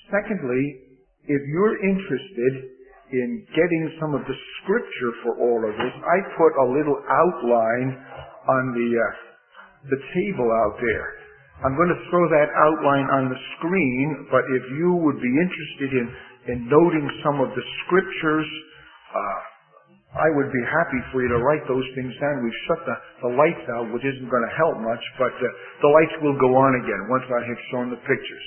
Secondly, if you're interested in getting some of the scripture for all of this, I put a little outline on the table out there. I'm going to throw that outline on the screen, but if you would be interested in noting some of the scriptures, I would be happy for you to write those things down. We've shut the lights out, which isn't going to help much, but the lights will go on again once I have shown the pictures.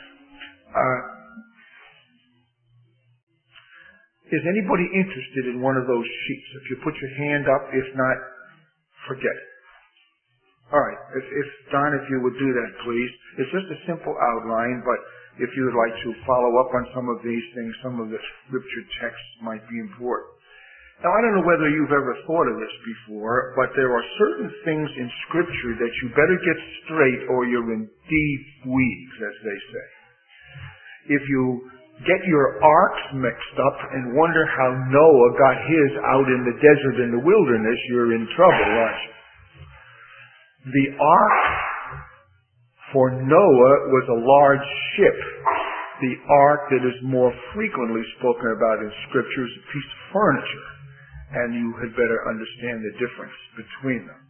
Is anybody interested in one of those sheets? If you put your hand up, if not, forget it. All right, if Don, if you would do that, please. It's just a simple outline, but if you would like to follow up on some of these things, some of the scripture texts might be important. Now, I don't know whether you've ever thought of this before, but there are certain things in Scripture that you better get straight or you're in deep weeds, as they say. If you get your arks mixed up and wonder how Noah got his out in the desert in the wilderness, you're in trouble, aren't you? The ark for Noah was a large ship. The ark that is more frequently spoken about in Scripture is a piece of furniture. And you had better understand the difference between them.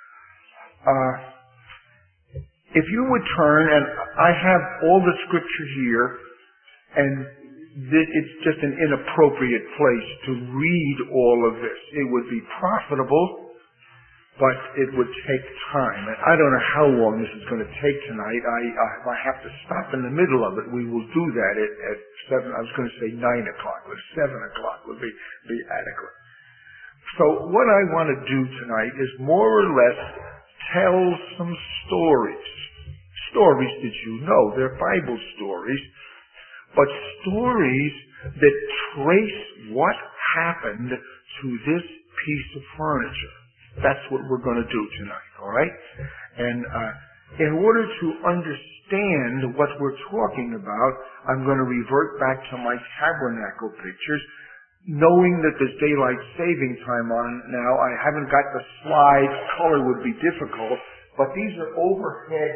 If you would turn, and I have all the scripture here, and it's just an inappropriate place to read all of this. It would be profitable, but it would take time. And I don't know how long this is going to take tonight. I have to stop in the middle of it. We will do that at 7, I was going to say 9 o'clock, but 7 o'clock would be adequate. So what I want to do tonight is more or less tell some stories. Stories that you know, they're Bible stories, but stories that trace what happened to this piece of furniture. That's what we're going to do tonight, all right? And in order to understand what we're talking about, I'm going to revert back to my tabernacle pictures. Knowing that there's daylight saving time on now, I haven't got the slides. Color would be difficult, but these are overhead,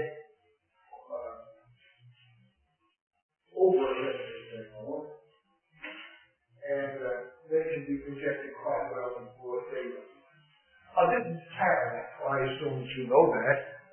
and they can be projected quite well in broad daylight. This is tabernacle. I assume that you know that.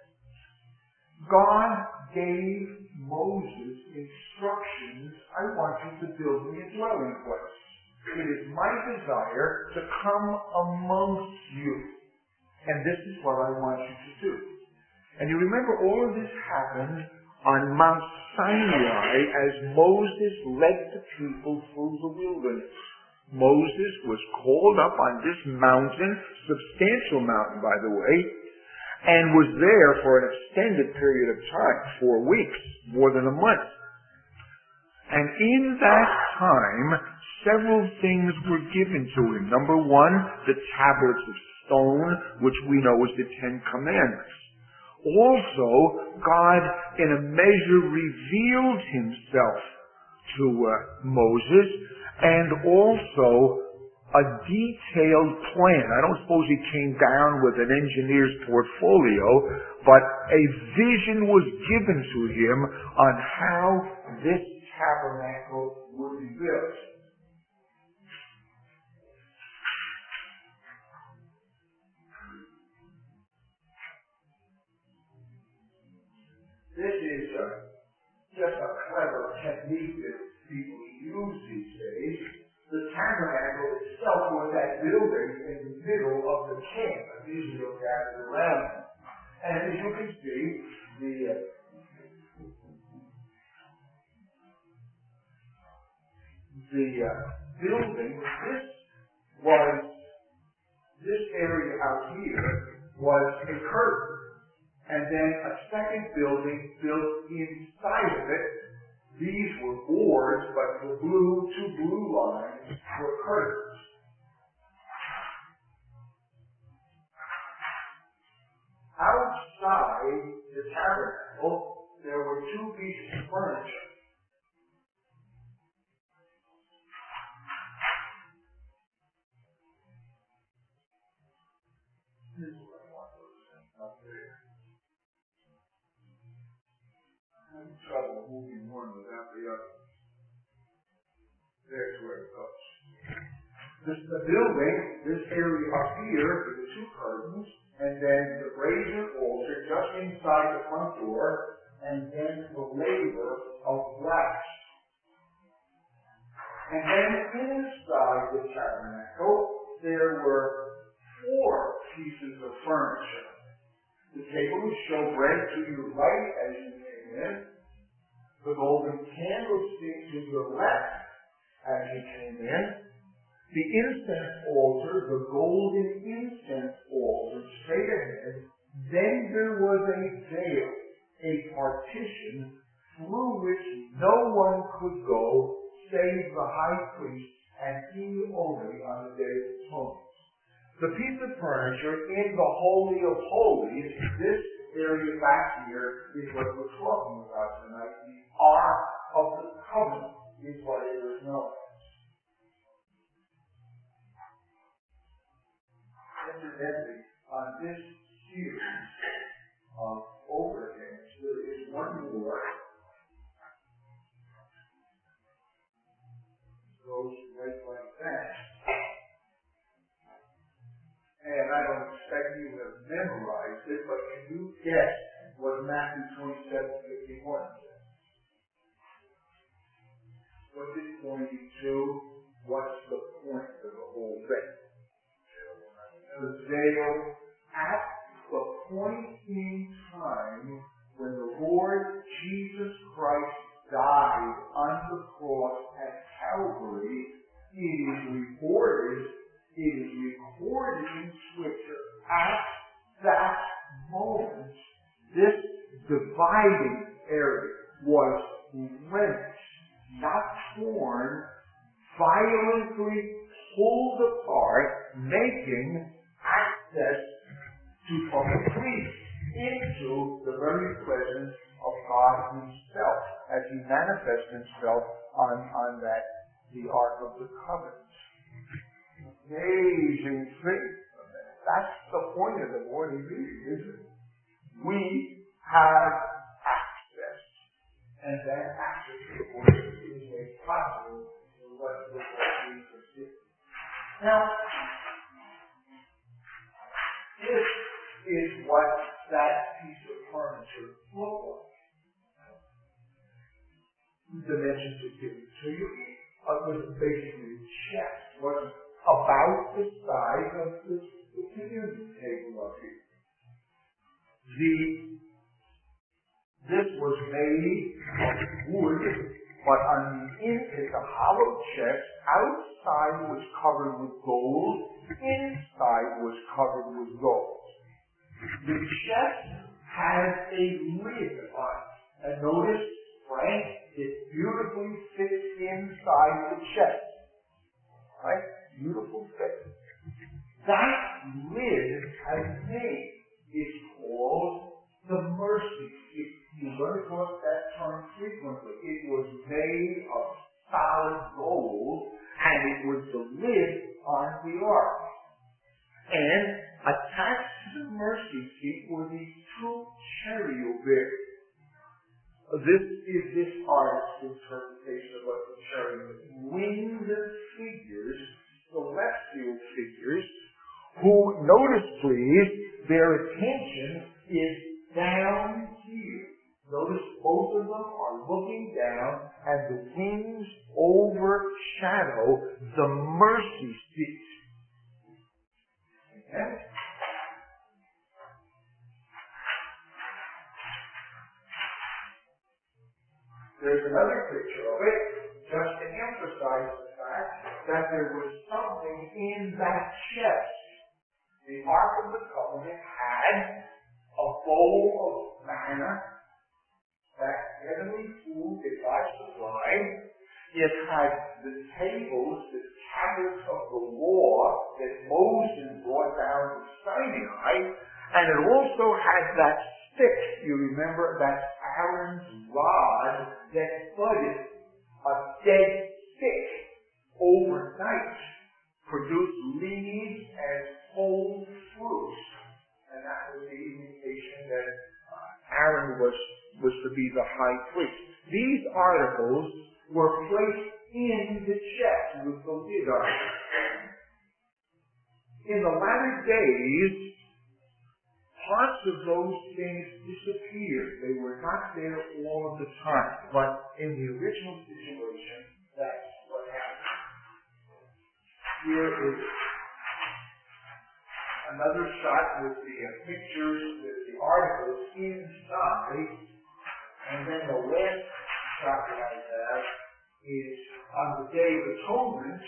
God gave Moses instructions. I want you to build me a dwelling place. It is my desire to come amongst you. And this is what I want you to do. And you remember all of this happened on Mount Sinai as Moses led the people through the wilderness. Moses was called up on this mountain, substantial mountain by the way, and was there for an extended period of time, 4 weeks, more than a month. And in that time, several things were given to him. Number one, the tablets of stone, which we know as the 10 Commandments. Also, God, in a measure, revealed himself to Moses, and also a detailed plan. I don't suppose he came down with an engineer's portfolio, but a vision was given to him on how this tabernacle would be built. This is just a clever technique that people use these days. The tabernacle itself was that building in the middle of the camp, and Israel gathered around it. And as you can see, the building, this area out here was a curtain. And then a second building built inside of it. These were boards, but the two blue lines were curtains. Outside the tabernacle, there were 2 pieces of furniture. This is what I want those things up there. I'm having trouble moving one without the other. There's where it goes. The building, this area up here, with the two curtains, and then the brazen altar just inside the front door, and then the labor of glass. And then inside the tabernacle, there were 4 pieces of furniture. The table would show bread to your right as you came in, the golden candlestick to your left as you came in, the incense altar, the golden incense altar straight ahead. Then there was a veil, a partition through which no one could go save the high priest and he only on the Day of Atonement. The piece of furniture in the Holy of Holies, this area back here is what we're talking about tonight. The Ark of the Covenant is what it was known as. Incidentally, on this series of overhangs, there is one more. It goes right like that. And I don't expect you to have memorized it, but can you guess what Matthew 27:51 says? What's it pointing to? What's the point of the whole thing? The veil at the point in time when the Lord Jesus Christ died on the cross at Calvary. It is recorded in Scripture. At that moment, this dividing area was rent, not torn, violently pulled apart, making access from the priest into the very presence of God Himself as He manifests Himself on the Ark of the Covenant. Amazing thing. That's the point of the morning meeting, isn't it? We have access. And that access to the Lord is made possible through what the Lord Jesus did. Now, this is what that piece of furniture looked like. The dimensions are given to you. It was basically a chest. It wasn't about the size of the communion table up here. This was made of wood, but on the inside, the hollow chest, outside was covered with gold, inside was covered with gold. The chest has a lid on it. And notice, Frank, it beautifully fits inside the chest. Right? Beautiful fit. That lid has a name. It's called the mercy seat. You run across that term frequently. It was made of solid gold, and it was the lid on the ark. And attached to the mercy seat were these 2 cherubims. This is this artist's interpretation of what the cherubim, winged figures, celestial figures, who, notice please, their attention is down here. Notice both of them are looking down, and the wings overshadow the mercy seat. Okay? There's another picture of it, just to emphasize the fact that there was something in that chest. The Ark of the Covenant had a bowl of manna, that heavenly food that God supplied. It had the tables, the tablets of the law that Moses brought down to Sinai, and it also had that stick, you remember, that Aaron's rod that budded, a dead stick, overnight, produced leaves and whole fruit. And that was the indication that Aaron was to be the high priest. These articles were placed in the chest with the lid on it. In the latter days, parts of those things disappeared. They were not there all of the time. But in the original situation, that's what happened. Here is another shot with the pictures, the articles inside. And then the last shot that I have is on the Day of Atonement,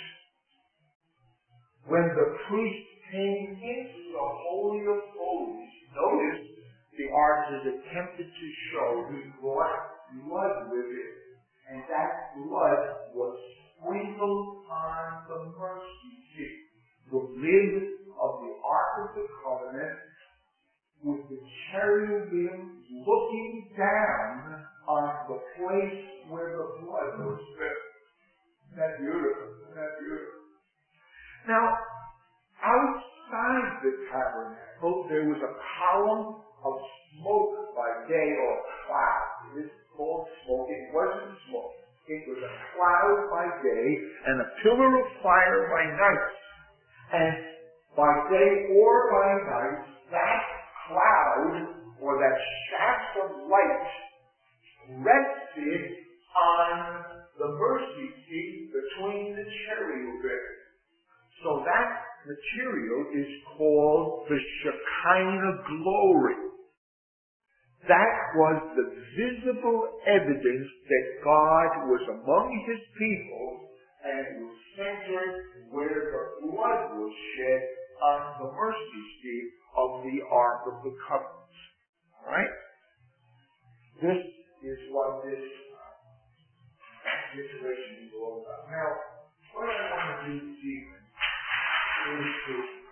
when the priest came into the Holy of Holies. Notice the ark is attempted to show he brought blood with it, and that blood was sprinkled on the mercy seat, the lid of the Ark of the Covenant, with the cherubim looking down on the place where the blood was spilled. Isn't that beautiful? Isn't that beautiful? Now, outside the tabernacle, there was a column of smoke by day, or cloud. It is called smoke. It wasn't smoke. It was a cloud by day and a pillar of fire by night. And by day or by night, that cloud, or that shaft of light, rested on the mercy seat between the cherubim. So that material is called the Shekinah glory. That was the visible evidence that God was among his people and was centered where the blood was shed on the mercy seat of the Ark of the Covenant. Alright? This is what this situation is all about. Now, what I want to do this evening is to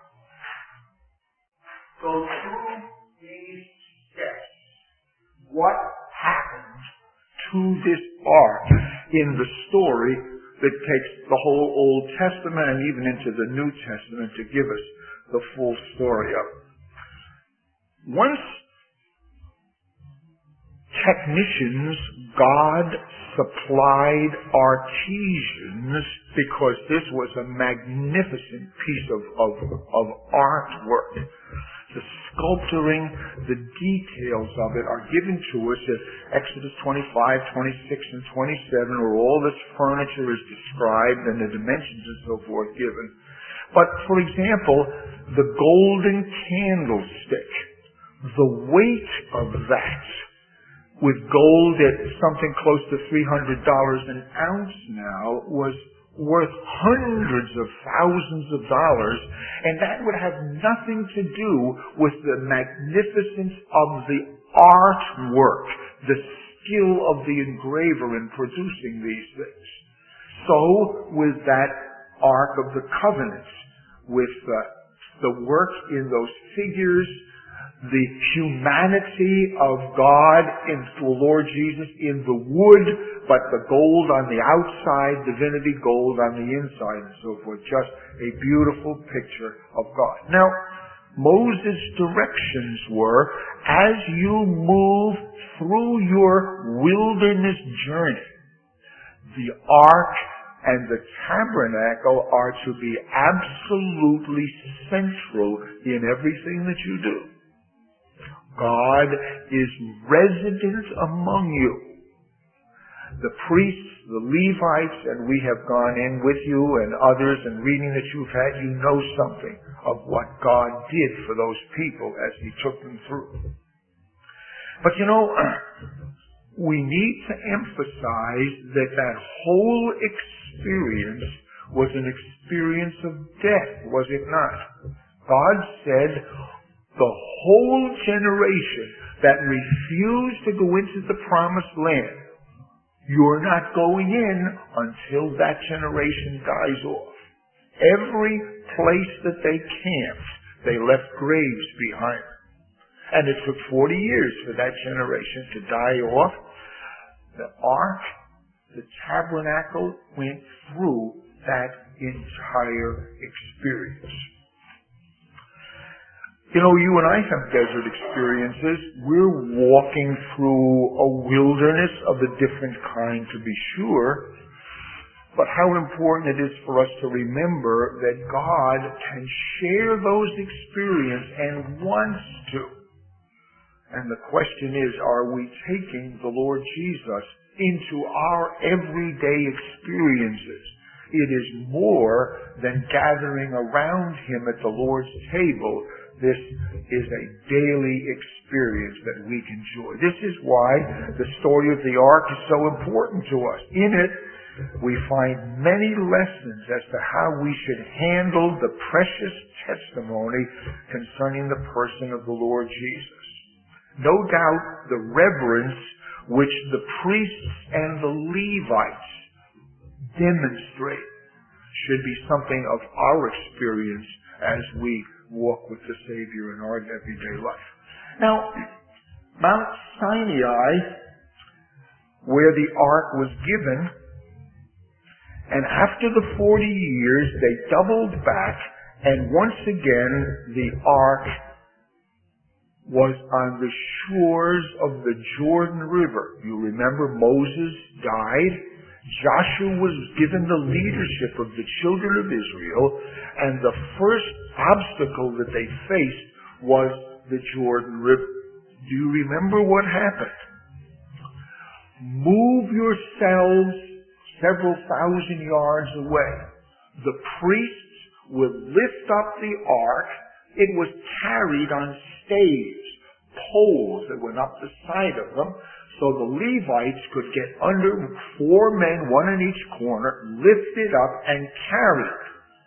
go through these steps. What happened to this ark in the story that takes the whole Old Testament and even into the New Testament to give us the full story of it. Once technicians, God supplied artisans, because this was a magnificent piece of artwork. The sculpturing, the details of it are given to us in Exodus 25, 26, and 27, where all this furniture is described and the dimensions and so forth given. But, for example, the golden candlestick, the weight of that, with gold at something close to $300 an ounce now, was worth hundreds of thousands of dollars, and that would have nothing to do with the magnificence of the artwork, the skill of the engraver in producing these things. So with that Ark of the Covenant, with the work in those figures, the humanity of God in the Lord Jesus in the wood, but the gold on the outside, divinity gold on the inside, and so forth. Just a beautiful picture of God. Now, Moses' directions were, as you move through your wilderness journey, the ark and the tabernacle are to be absolutely central in everything that you do. God is resident among you. The priests, the Levites, and we have gone in with you and others and reading that you've had, you know something of what God did for those people as he took them through. But you know, we need to emphasize that that whole experience was an experience of death, was it not? God said, the whole generation that refused to go into the promised land, you're not going in until that generation dies off. Every place that they camped, they left graves behind them. And it took 40 years for that generation to die off. The ark, the tabernacle, went through that entire experience. You know, you and I have desert experiences. We're walking through a wilderness of a different kind, to be sure. But how important it is for us to remember that God can share those experiences and wants to. And the question is, are we taking the Lord Jesus into our everyday experiences? It is more than gathering around Him at the Lord's table. This is a daily experience that we can enjoy. This is why the story of the ark is so important to us. In it, we find many lessons as to how we should handle the precious testimony concerning the person of the Lord Jesus. No doubt the reverence which the priests and the Levites demonstrate should be something of our experience as we walk with the Savior in our everyday life. Now, Mount Sinai, where the ark was given, and after the 40 years, they doubled back, and once again, the ark was on the shores of the Jordan River. You remember Moses died. Joshua was given the leadership of the children of Israel, and the first obstacle that they faced was the Jordan River. Do you remember what happened? Move yourselves several thousand yards away. The priests would lift up the ark. It was carried on staves, poles that went up the side of them, so the Levites could get under, 4 men, one in each corner, lift it up and carry it.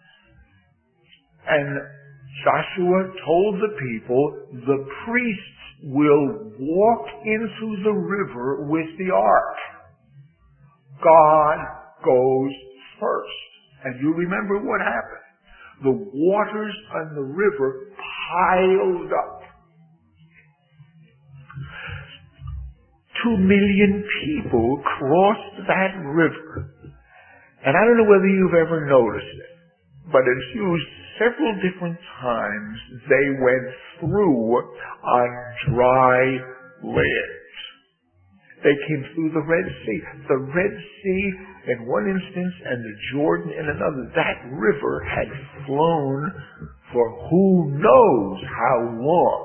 And Joshua told the people, the priests will walk into the river with the ark. God goes first. And you remember what happened. The waters on the river piled up. 2 million people crossed that river. And I don't know whether you've ever noticed it, but it's used several different times. They went through on dry land. They came through the Red Sea. The Red Sea in one instance and the Jordan in another. That river had flown for who knows how long.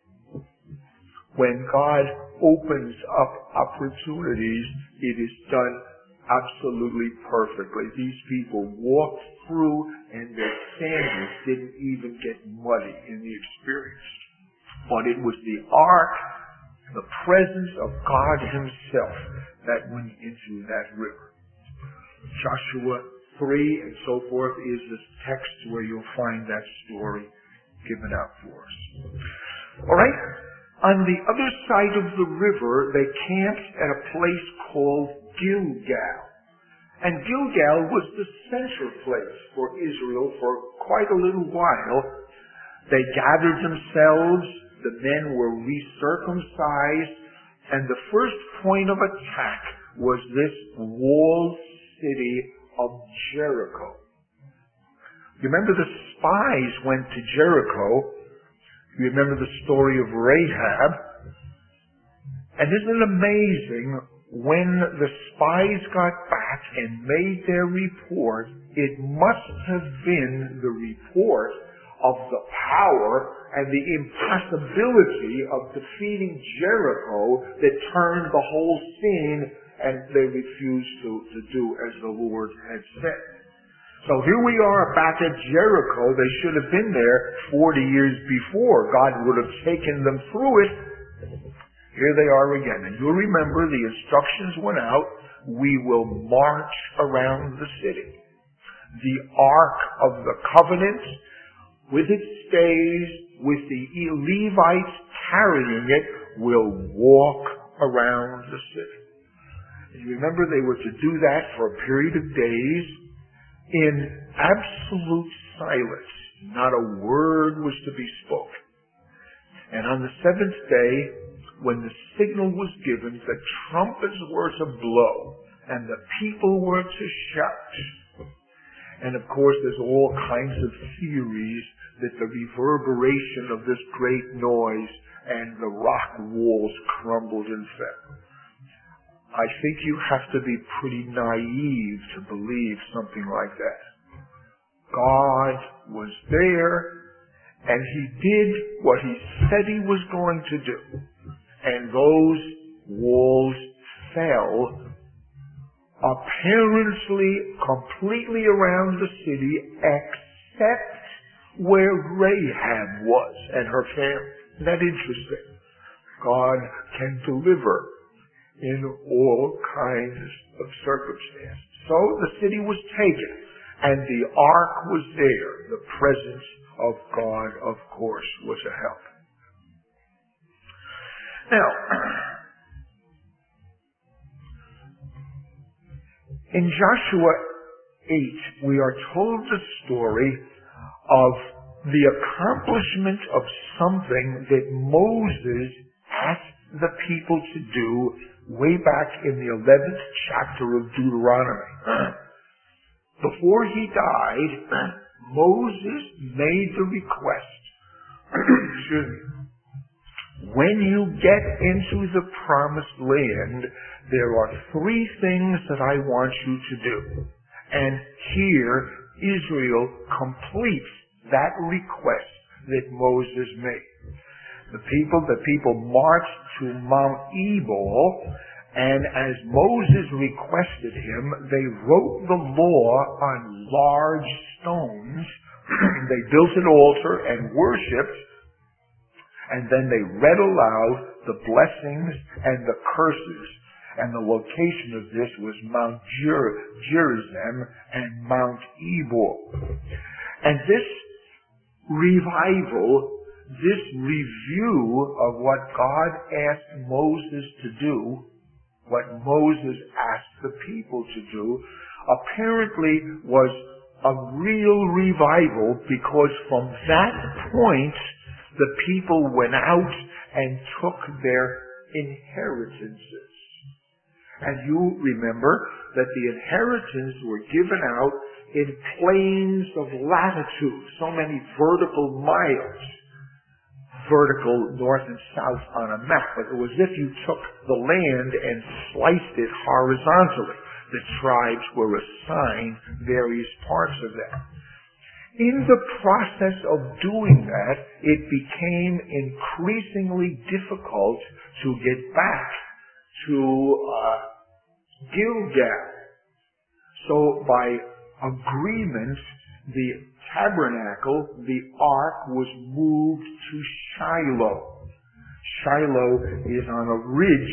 When God opens up opportunities, it is done absolutely perfectly. These people walked through and their sandals didn't even get muddy in the experience. But it was the ark, the presence of God Himself, that went into that river. Joshua 3 and so forth is the text where you'll find that story given out for us. All right? On the other side of the river, they camped at a place called Gilgal. And Gilgal was the center place for Israel for quite a little while. They gathered themselves, the men were recircumcised, and the first point of attack was this walled city of Jericho. You remember the spies went to Jericho. You remember the story of Rahab. And isn't it amazing, when the spies got back and made their report, it must have been the report of the power and the impossibility of defeating Jericho that turned the whole scene, and they refused to do as the Lord had said. So here we are back at Jericho. They should have been there 40 years before. God would have taken them through it. Here they are again. And you'll remember the instructions went out. We will march around the city. The Ark of the Covenant, with its staves, with the Levites carrying it, will walk around the city. And you remember they were to do that for a period of days in absolute silence. Not a word was to be spoken. And on the 7th day, when the signal was given, the trumpets were to blow, and the people were to shout. And of course, there's all kinds of theories that the reverberation of this great noise and the rock walls crumbled and fell. I think you have to be pretty naive to believe something like that. God was there, and He did what He said He was going to do. And those walls fell apparently completely around the city, except where Rahab was and her family. Isn't that interesting? God can deliver in all kinds of circumstances. So the city was taken, and the ark was there. The presence of God, of course, was a help. Now, in Joshua 8, we are told the story of the accomplishment of something that Moses asked the people to do way back in the 11th chapter of Deuteronomy. Before he died, Moses made the request, excuse me, when you get into the promised land, there are 3 things that I want you to do. And here, Israel completes that request that Moses made. The people marched to Mount Ebal, and as Moses requested him, they wrote the law on large stones. They built an altar and worshipped, and then they read aloud the blessings and the curses. And the location of this was Mount Gerizim and Mount Ebal. And this revival, this review of what God asked Moses to do, what Moses asked the people to do, apparently was a real revival, because from that point, the people went out and took their inheritances. And you remember that the inheritance were given out in planes of latitude, so many vertical miles, vertical north and south on a map. But it was as if you took the land and sliced it horizontally. The tribes were assigned various parts of that. In the process of doing that, it became increasingly difficult to get back to Gilgal. So by agreement, the tabernacle, the ark, was moved to Shiloh. Shiloh is on a ridge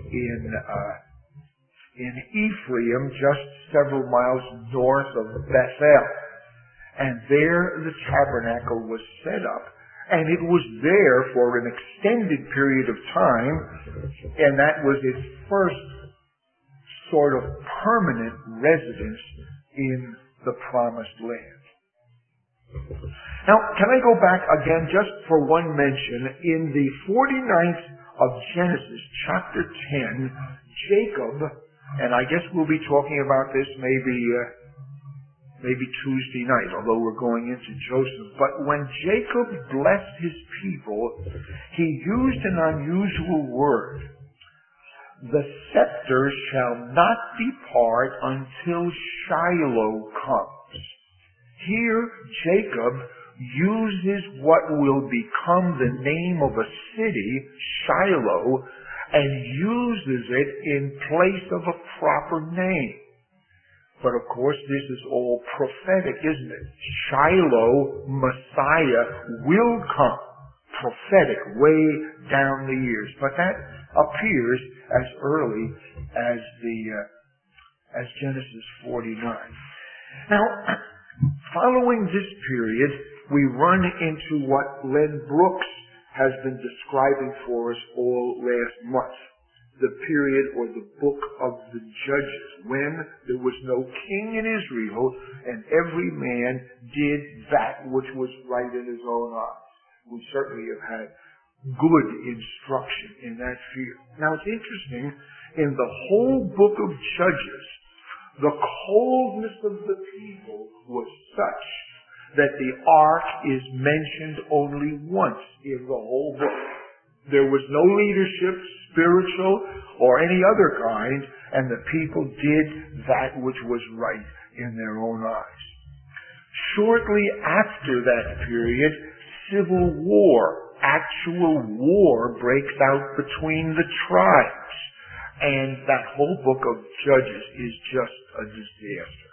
in Ephraim, just several miles north of Bethel. And there the tabernacle was set up. And it was there for an extended period of time, and that was its first sort of permanent residence in the promised land. Now, can I go back again just for one mention? In the 49th of Genesis, chapter 10, Jacob, and I guess we'll be talking about this maybe Tuesday night, although we're going into Joseph. But when Jacob blessed his people, he used an unusual word. The scepter shall not depart until Shiloh comes. Here, Jacob uses what will become the name of a city, Shiloh, and uses it in place of a proper name. But of course, this is all prophetic, isn't it? Shiloh, Messiah, will come. Prophetic, way down the years. But that appears as early as Genesis 49. Now, following this period, we run into what Len Brooks has been describing for us all last month. The period or the book of the Judges, when there was no king in Israel and every man did that which was right in his own eyes. We certainly have had good instruction in that field. Now it's interesting, in the whole book of Judges, the coldness of the people was such that the ark is mentioned only once in the whole book. There was no leadership, spiritual or any other kind, and the people did that which was right in their own eyes. Shortly after that period, civil war, actual war, breaks out between the tribes. And that whole book of Judges is just a disaster.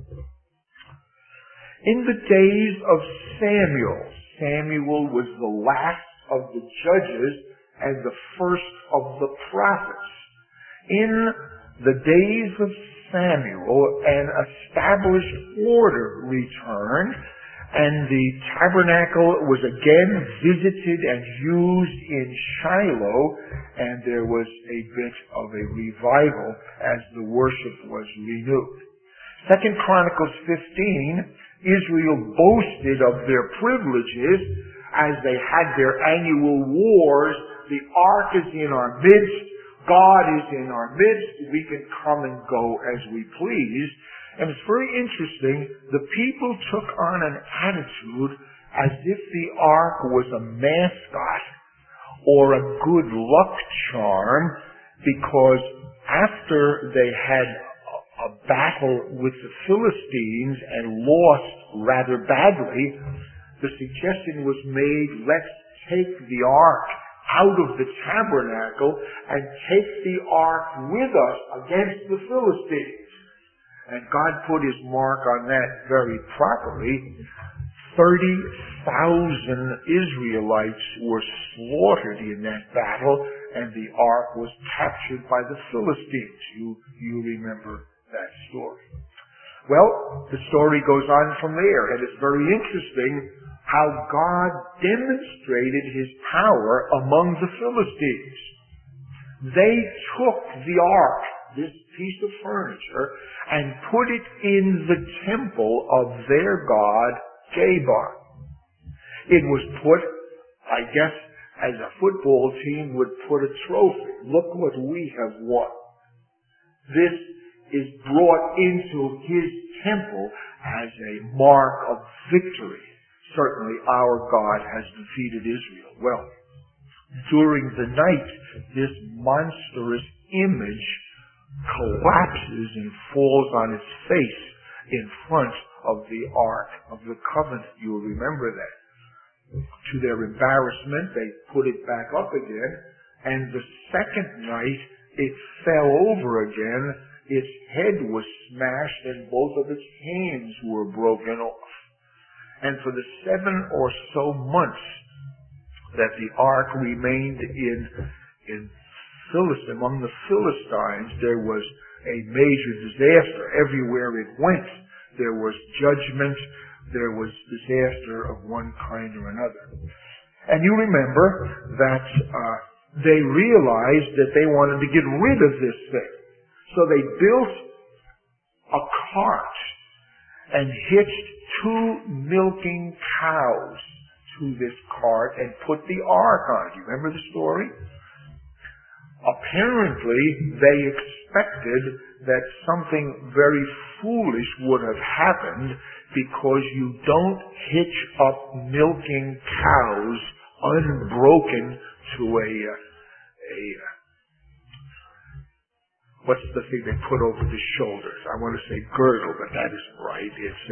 In the days of Samuel, Samuel was the last of the judges and the first of the prophets. In the days of Samuel, an established order returned, and the tabernacle was again visited and used in Shiloh, and there was a bit of a revival as the worship was renewed. 2 Chronicles 15, Israel boasted of their privileges as they had their annual wars. The ark is in our midst. God is in our midst. We can come and go as we please. And it's very interesting. The people took on an attitude as if the ark was a mascot or a good luck charm, because after they had a battle with the Philistines and lost rather badly, the suggestion was made, let's take the ark out of the tabernacle and take the ark with us against the Philistines. And God put his mark on that very properly. 30,000 Israelites were slaughtered in that battle, and the ark was captured by the Philistines. You remember that story. Well, the story goes on from there, and it's very interesting how God demonstrated his power among the Philistines. They took the ark, this piece of furniture, and put it in the temple of their god, Jabon. It was put, I guess, as a football team would put a trophy. Look what we have won. This is brought into his temple as a mark of victory. Certainly our God has defeated Israel. Well, during the night, this monstrous image collapses and falls on its face in front of the Ark of the Covenant. You'll remember that. To their embarrassment, they put it back up again, and the second night it fell over again. Its head was smashed and both of its hands were broken off. And for the 7 or so months that the ark remained among the Philistines, there was a major disaster. Everywhere it went, there was judgment, there was disaster of one kind or another. And you remember that they realized that they wanted to get rid of this thing. So they built a cart and hitched 2 milking cows to this cart and put the ark on it. You remember the story? Apparently, they expected that something very foolish would have happened, because you don't hitch up milking cows unbroken to what's the thing they put over the shoulders? I want to say girdle, but that isn't right. It's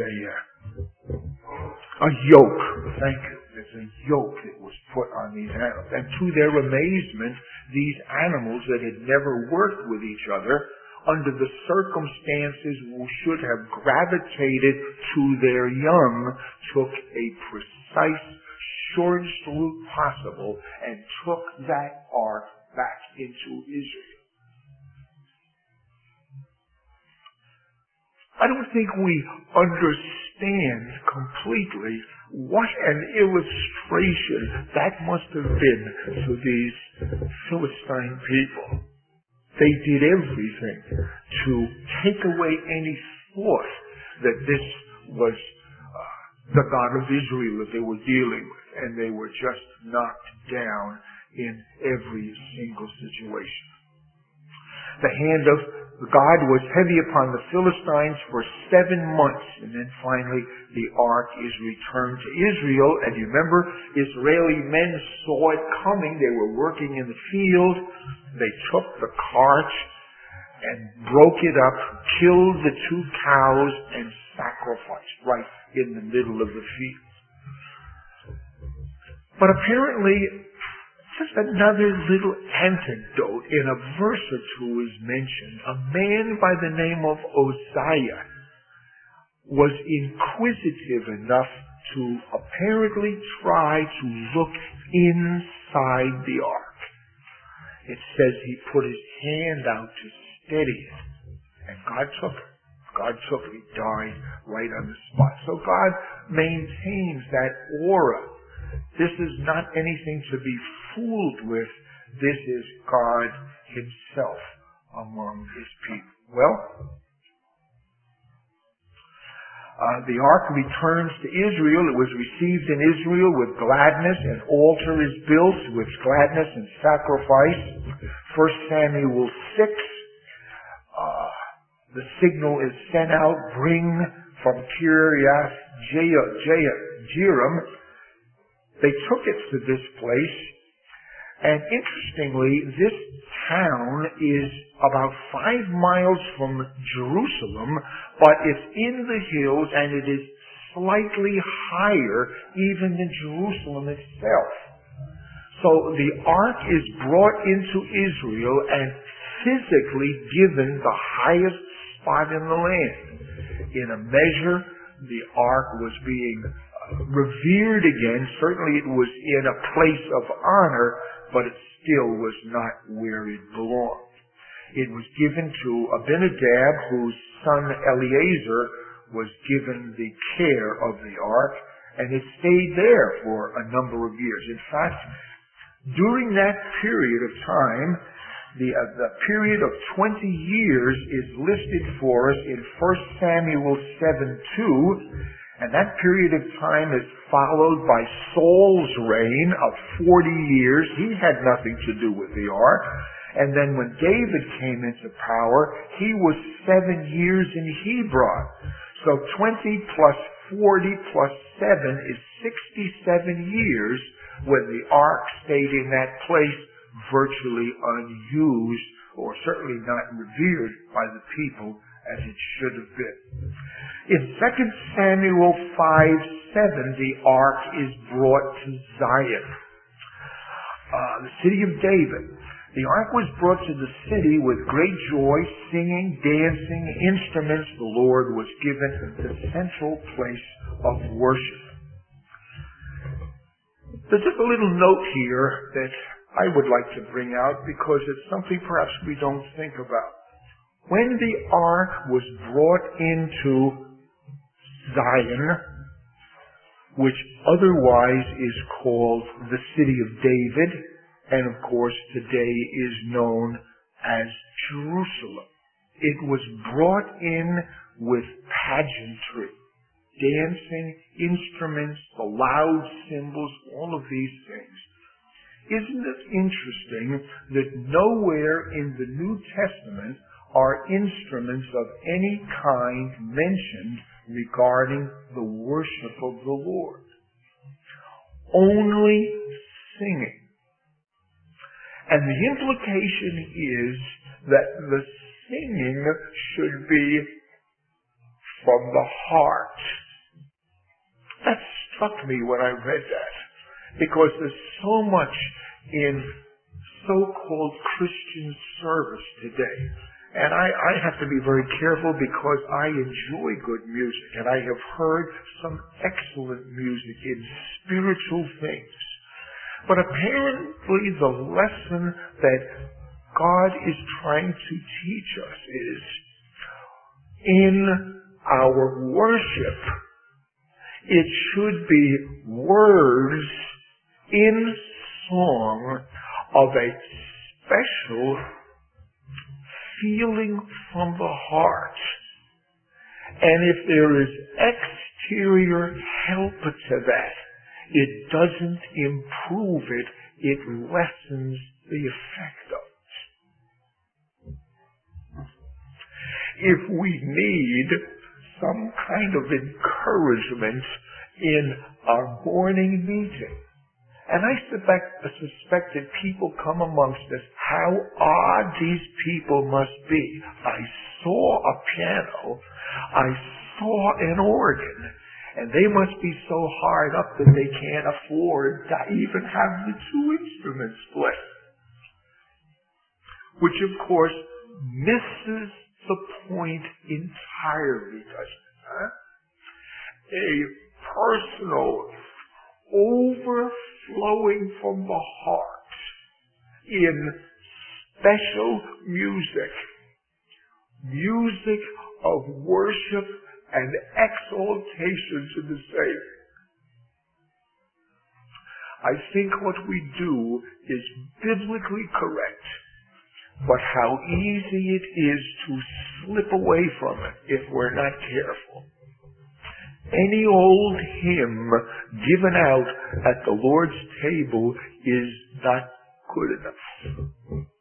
a yoke. Thank you. It's a yoke that was put on these animals. And to their amazement, these animals that had never worked with each other, under the circumstances should have gravitated to their young, took a precise, shortest route possible and took that ark back into Israel. I don't think we understand completely what an illustration that must have been to these Philistine people. They did everything to take away any thought that this was the God of Israel that they were dealing with, and they were just knocked down in every single situation. The hand of God was heavy upon the Philistines for 7 months, and then finally the ark is returned to Israel. And you remember, Israeli men saw it coming. They were working in the field. They took the cart and broke it up, killed the 2 cows, and sacrificed right in the middle of the field. But apparently, just another little anecdote in a verse or two is mentioned. A man by the name of Uzziah was inquisitive enough to apparently try to look inside the ark. It says he put his hand out to steady it, and God took it. God took it. He died right on the spot. So God maintains that aura. This is not anything to be fooled with. This is God himself among his people. Well, the ark returns to Israel. It was received in Israel with gladness. An altar is built with gladness and sacrifice. 1 Samuel 6. The signal is sent out, bring from Kiriath Jearim. They took it to this place, and interestingly, this town is about 5 miles from Jerusalem, but it's in the hills, and it is slightly higher even than Jerusalem itself. So the ark is brought into Israel and physically given the highest spot in the land. In a measure, the ark was being revered again. Certainly it was in a place of honor, but it still was not where it belonged. It was given to Abinadab, whose son Eleazar was given the care of the ark, and it stayed there for a number of years. In fact, during that period of time, the period of 20 years is listed for us in 1 Samuel 7:2, and that period of time is followed by Saul's reign of 40 years. He had nothing to do with the ark. And then when David came into power, he was 7 years in Hebron. So 20 plus 40 plus 7 is 67 years when the ark stayed in that place, virtually unused, or certainly not revered by the people as it should have been. In 2 Samuel 5:7, the ark is brought to Zion, the city of David. The ark was brought to the city with great joy, singing, dancing, instruments. The Lord was given the central place of worship. There's just a little note here that I would like to bring out because it's something perhaps we don't think about. When the ark was brought into Zion, which otherwise is called the city of David, and of course today is known as Jerusalem, it was brought in with pageantry, dancing, instruments, the loud cymbals, all of these things. Isn't it interesting that nowhere in the New Testament are instruments of any kind mentioned regarding the worship of the Lord? Only singing. And the implication is that the singing should be from the heart. That struck me when I read that, because there's so much in so-called Christian service today. And I have to be very careful because I enjoy good music, and I have heard some excellent music in spiritual things. But apparently the lesson that God is trying to teach us is, in our worship, it should be words in song of a special feeling from the heart. And if there is exterior help to that, it doesn't improve it, it lessens the effect of it. if we need some kind of encouragement in our morning meeting. And I suspect that people come amongst us, how odd these people must be. I saw a piano, I saw an organ, and they must be so hard up that they can't afford to even have the two instruments play. Which, of course, misses the point entirely, doesn't it? A personal, overflowing from the heart in special music of worship and exaltation to the Savior. I think what we do is biblically correct, but how easy it is to slip away from it if we're not careful. Any old hymn given out at the Lord's table is not good enough.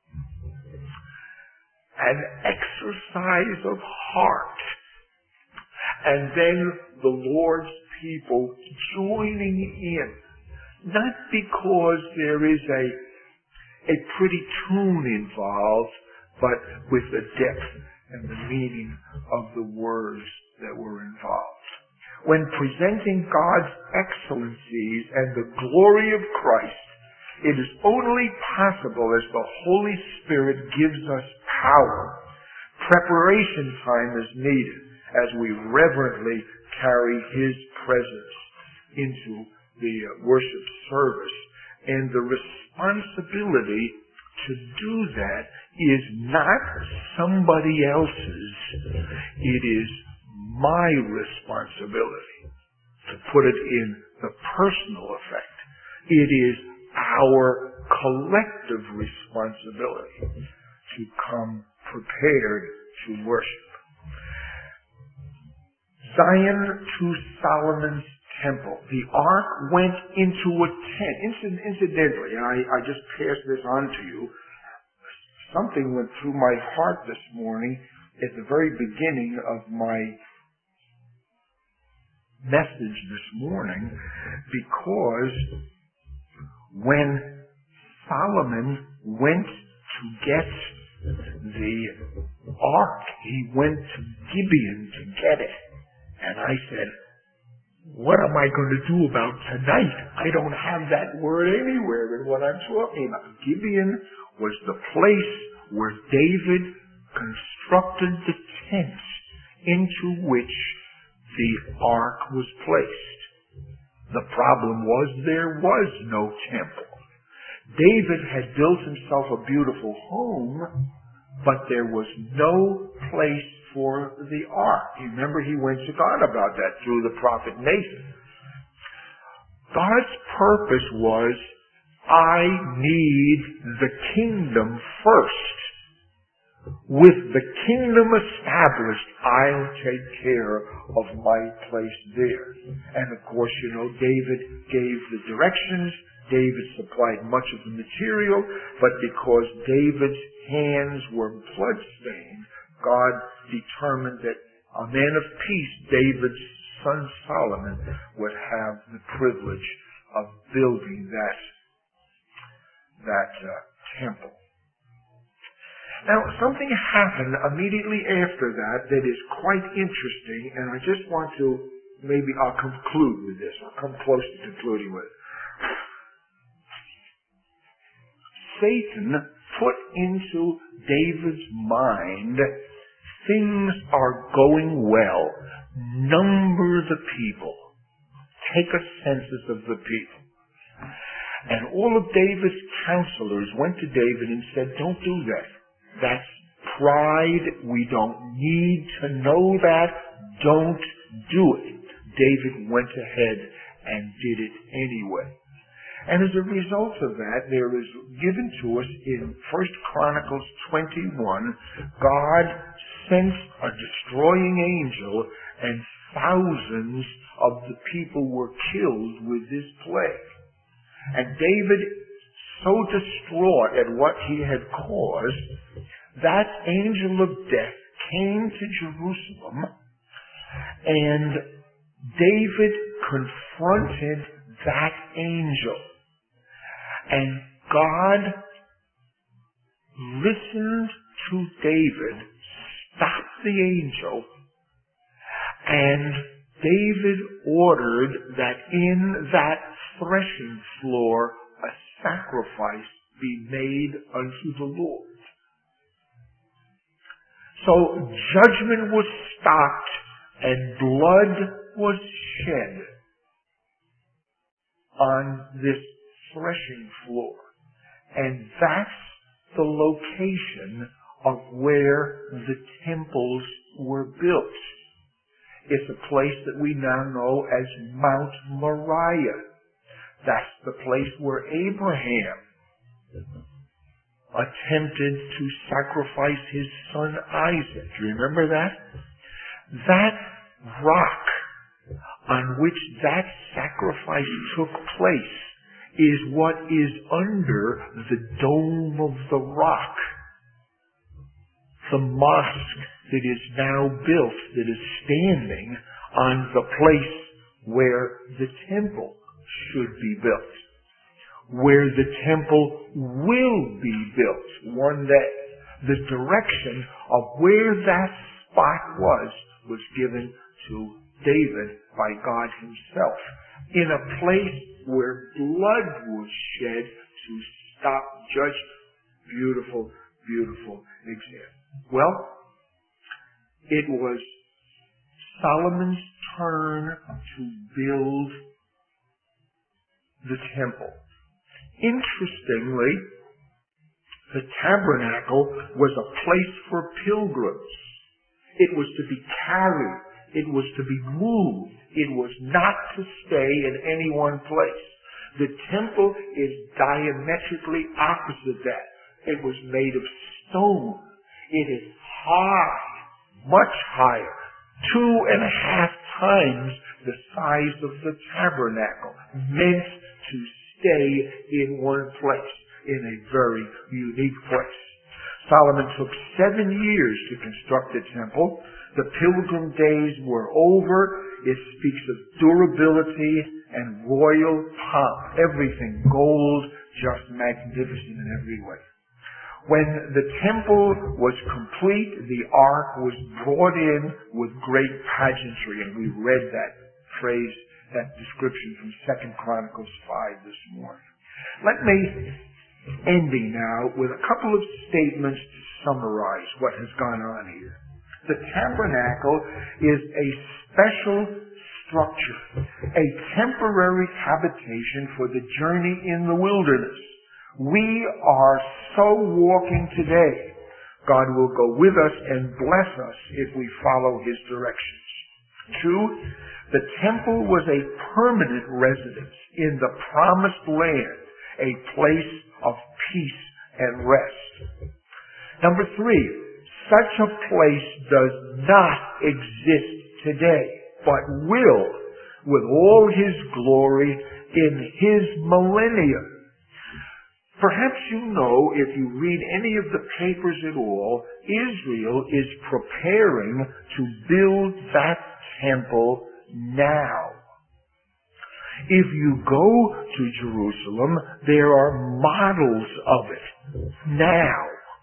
An exercise of heart, and then the Lord's people joining in, not because there is a pretty tune involved, but with the depth and the meaning of the words that were involved. When presenting God's excellencies and the glory of Christ, it is only possible as the Holy Spirit gives us power. Preparation time is needed as we reverently carry His presence into the worship service. And the responsibility to do that is not somebody else's. It is my responsibility, to put it in the personal effect. It is our collective responsibility to come prepared to worship. Zion to Solomon's temple. The ark went into a tent. Incidentally, and I just passed this on to you, something went through my heart this morning at the very beginning of my message this morning, because when Solomon went to get the ark, he went to Gibeon to get it. And I said, what am I going to do about tonight? I don't have that word anywhere in what I'm talking about. Gibeon was the place where David constructed the tent into which the ark was placed. The problem was there was no temple. David had built himself a beautiful home, but there was no place for the ark. You remember he went to God about that through the prophet Nathan. God's purpose was, I need the kingdom first. With the kingdom established, I'll take care of my place there. And of course, David gave the directions. David supplied much of the material, but because David's hands were bloodstained, God determined that a man of peace, David's son Solomon, would have the privilege of building that temple. Now, something happened immediately after that is quite interesting, and I just want to, maybe I'll conclude with this. I'll come close to concluding with it. Satan put into David's mind, things are going well. Number the people. Take a census of the people. And all of David's counselors went to David and said, don't do that. That's pride. We don't need to know that. Don't do it. David went ahead and did it anyway. And as a result of that, there is given to us in 1 Chronicles 21, God sent a destroying angel and thousands of the people were killed with this plague. And David, so distraught at what he had caused, that angel of death came to Jerusalem, and David confronted that angel. And God listened to David, stopped the angel, and David ordered that in that threshing floor a sacrifice be made unto the Lord. So judgment was stopped and blood was shed on this threshing floor. And that's the location of where the temples were built. It's a place that we now know as Mount Moriah. That's the place where Abraham attempted to sacrifice his son Isaac. Do you remember that? That rock on which that sacrifice took place is what is under the dome of the rock. The mosque that is now built, that is standing on the place where the temple should be built, where the temple will be built one day. The direction of where that spot was given to David by God himself, in a place where blood was shed to stop judgment. Beautiful, beautiful example. Well, it was Solomon's turn to build the temple. Interestingly, the tabernacle was a place for pilgrims. It was to be carried. It was to be moved. It was not to stay in any one place. The temple is diametrically opposite that. It was made of stone. It is high, much higher, 2.5 times the size of the tabernacle, meant to stay in one place, in a very unique place. Solomon took 7 years to construct the temple. The pilgrim days were over. It speaks of durability and royal pomp. Everything gold, just magnificent in every way. When the temple was complete, the ark was brought in with great pageantry, and we read that phrase, that description from 2 Chronicles 5 this morning. Let me, ending now, with a couple of statements to summarize what has gone on here. The tabernacle is a special structure, a temporary habitation for the journey in the wilderness. We are so walking today. God will go with us and bless us if we follow his directions. 2, the temple was a permanent residence in the promised land, a place of peace and rest. Number 3, such a place does not exist today, but will, with all his glory, in his millennium. Perhaps you know, if you read any of the papers at all, Israel is preparing to build that temple now. If you go to Jerusalem, there are models of it now.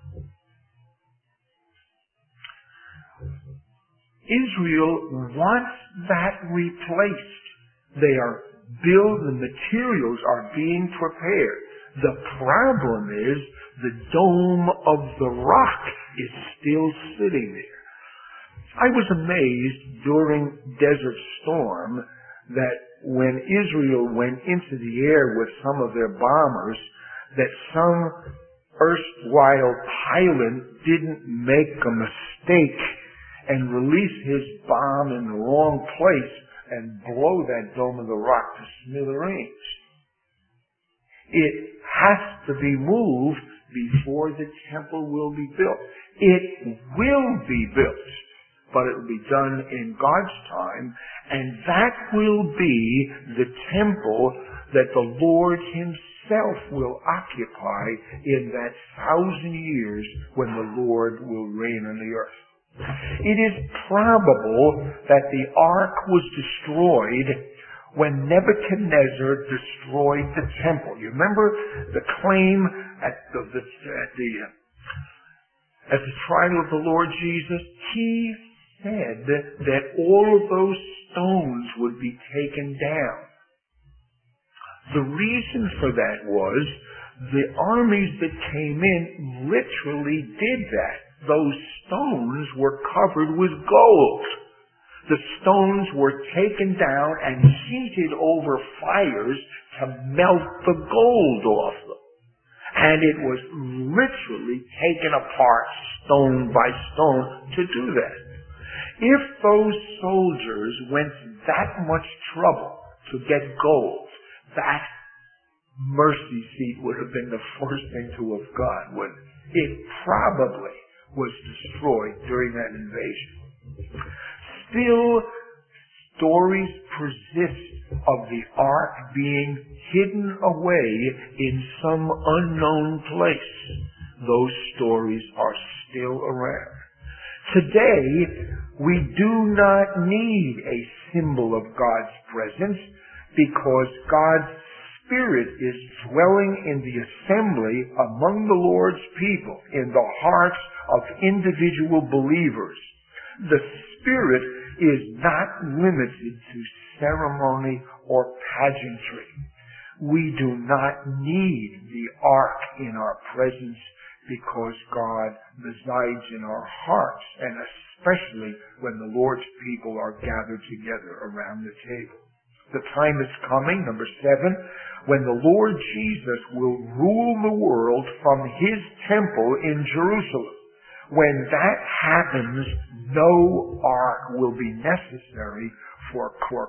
Israel wants that replaced. They are built, the materials are being prepared. The problem is the dome of the rock is still sitting there. I was amazed during Desert Storm that when Israel went into the air with some of their bombers, that some erstwhile pilot didn't make a mistake and release his bomb in the wrong place and blow that dome of the rock to smithereens. It has to be moved before the temple will be built. It will be built, but it will be done in God's time, and that will be the temple that the Lord himself will occupy in that 1,000 years when the Lord will reign on the earth. It is probable that the ark was destroyed when Nebuchadnezzar destroyed the temple. You remember the claim at the trial of the Lord Jesus? He said that all of those stones would be taken down. The reason for that was the armies that came in literally did that. Those stones were covered with gold. The stones were taken down and heated over fires to melt the gold off them. And it was literally taken apart stone by stone to do that. If those soldiers went that much trouble to get gold, that mercy seat would have been the first thing to have gone, wouldn't it? It probably was destroyed during that invasion. Still, stories persist of the ark being hidden away in some unknown place. Those stories are still around. Today, we do not need a symbol of God's presence because God's Spirit is dwelling in the assembly among the Lord's people, in the hearts of individual believers. The Spirit is not limited to ceremony or pageantry. We do not need the ark in our presence because God resides in our hearts, and especially when the Lord's people are gathered together around the table. The time is coming, number 7, when the Lord Jesus will rule the world from His temple in Jerusalem. When that happens, no ark will be necessary for